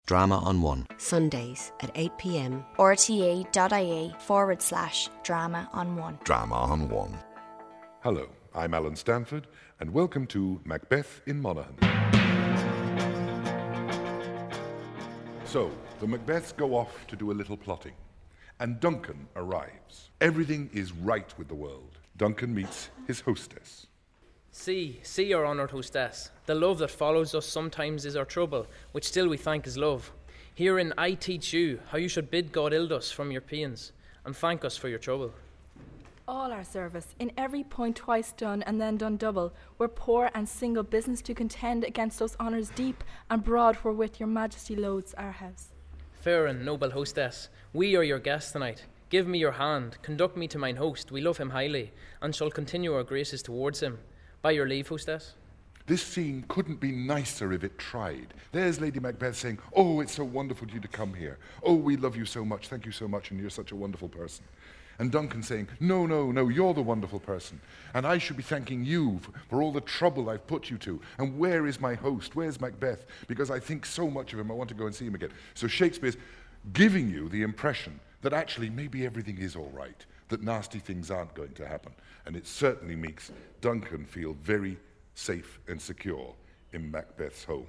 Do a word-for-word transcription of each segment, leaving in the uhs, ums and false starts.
Drama on One. Sundays at eight p.m. R T A dot I E forward slash drama on one. Drama on One. Hello, I'm Alan Stanford, and welcome to Macbeth in Monaghan. So, the Macbeths go off to do a little plotting, and Duncan arrives. Everything is right with the world. Duncan meets his hostess. See, see, our honoured hostess, the love that follows us sometimes is our trouble, which still we thank is love. Herein I teach you how you should bid God ild us from your pains, and thank us for your trouble. All our service, in every point twice done and then done double, we're poor and single business to contend against those honours deep and broad wherewith your majesty loads our house. Fair and noble hostess, we are your guests tonight. Give me your hand, conduct me to mine host, we love him highly, and shall continue our graces towards him. By your leave, hostess. This scene couldn't be nicer if it tried. There's Lady Macbeth saying, "Oh, it's so wonderful of you to come here. Oh, we love you so much. Thank you so much, and you're such a wonderful person." And Duncan saying, "No, no, no, you're the wonderful person. And I should be thanking you for, for all the trouble I've put you to. And where is my host? Where's Macbeth? Because I think so much of him, I want to go and see him again." So Shakespeare's giving you the impression that actually maybe everything is all right, that nasty things aren't going to happen. And it certainly makes Duncan feel very safe and secure in Macbeth's home.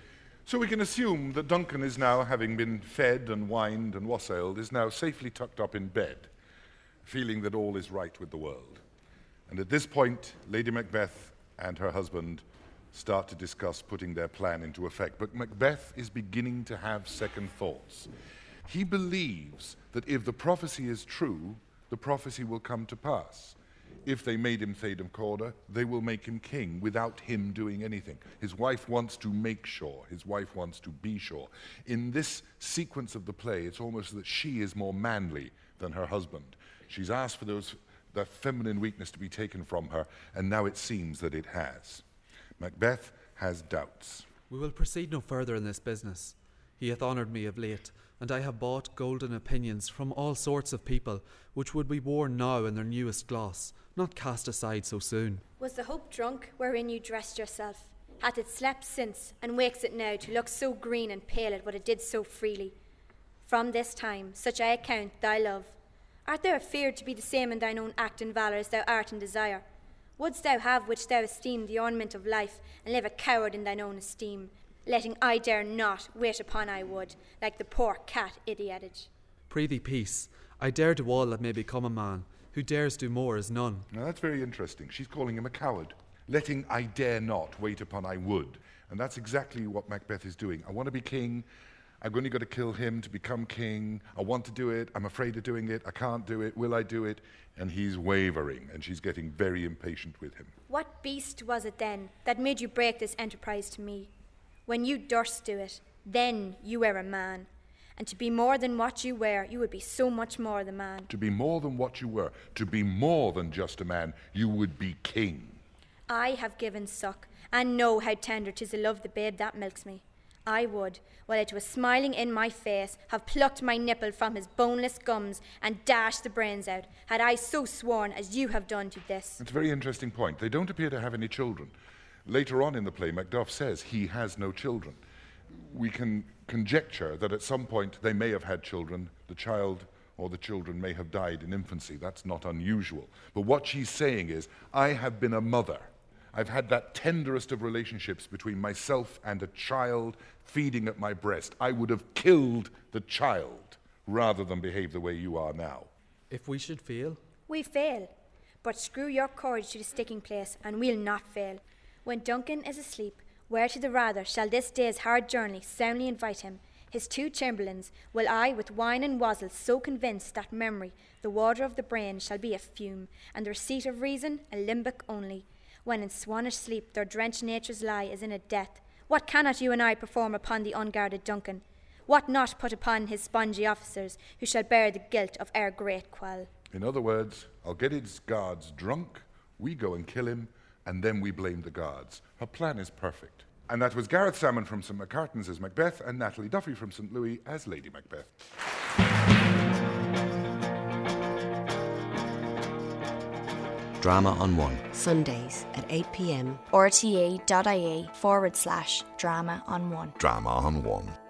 So we can assume that Duncan is now, having been fed and wined and wassailed, is now safely tucked up in bed, feeling that all is right with the world. And at this point, Lady Macbeth and her husband start to discuss putting their plan into effect. But Macbeth is beginning to have second thoughts. He believes that if the prophecy is true, the prophecy will come to pass. If they made him Theodem Corda, they will make him king without him doing anything. His wife wants to make sure. His wife wants to be sure. In this sequence of the play, it's almost that she is more manly than her husband. She's asked for those, that feminine weakness to be taken from her, and now it seems that it has. Macbeth has doubts. "We will proceed no further in this business. He hath honoured me of late, and I have bought golden opinions from all sorts of people, which would be worn now in their newest gloss, not cast aside so soon." Was the hope drunk wherein you dressed yourself? Hath it slept since, and wakes it now to look so green and pale at what it did so freely? From this time, such I account thy love. Art thou afeard to be the same in thine own act and valour as thou art in desire? Wouldst thou have which thou esteem the ornament of life, and live a coward in thine own esteem, letting I dare not wait upon I would, like the poor cat i' the adage? "Prithee peace, I dare do all that may become a man, who dares do more is none." Now that's very interesting. She's calling him a coward, letting I dare not wait upon I would. And that's exactly what Macbeth is doing. I want to be king. I've only got to kill him to become king. I want to do it. I'm afraid of doing it. I can't do it. Will I do it? And he's wavering, and she's getting very impatient with him. What beast was it then that made you break this enterprise to me? When you durst do it, then you were a man. And to be more than what you were, you would be so much more the man. To be more than what you were, to be more than just a man, you would be king. I have given suck, and know how tender 'tis to love the babe that milks me. I would, while it was smiling in my face, have plucked my nipple from his boneless gums and dashed the brains out, had I so sworn as you have done to this. It's a very interesting point. They don't appear to have any children. Later on in the play, Macduff says he has no children. We can conjecture that at some point they may have had children. The child or the children may have died in infancy. That's not unusual. But what she's saying is, I have been a mother. I've had that tenderest of relationships between myself and a child feeding at my breast. I would have killed the child rather than behave the way you are now. "If we should fail?" We fail. But screw your courage to the sticking place, and we'll not fail. When Duncan is asleep, where to the rather shall this day's hard journey soundly invite him, his two chamberlains, will I with wine and wassail so convince that memory, the water of the brain, shall be a fume, and the receipt of reason a limbic only. When in swanish sleep their drenched natures lie as in a death, what cannot you and I perform upon the unguarded Duncan? What not put upon his spongy officers, who shall bear the guilt of our great quell? In other words, I'll get his guards drunk, we go and kill him, and then we blame the guards. Her plan is perfect. And that was Gareth Salmon from Saint Macartn's as Macbeth and Natalie Duffy from Saint Louis as Lady Macbeth. Drama on One. Sundays at eight p.m. R T A dot I E forward slash drama on one. Drama on One.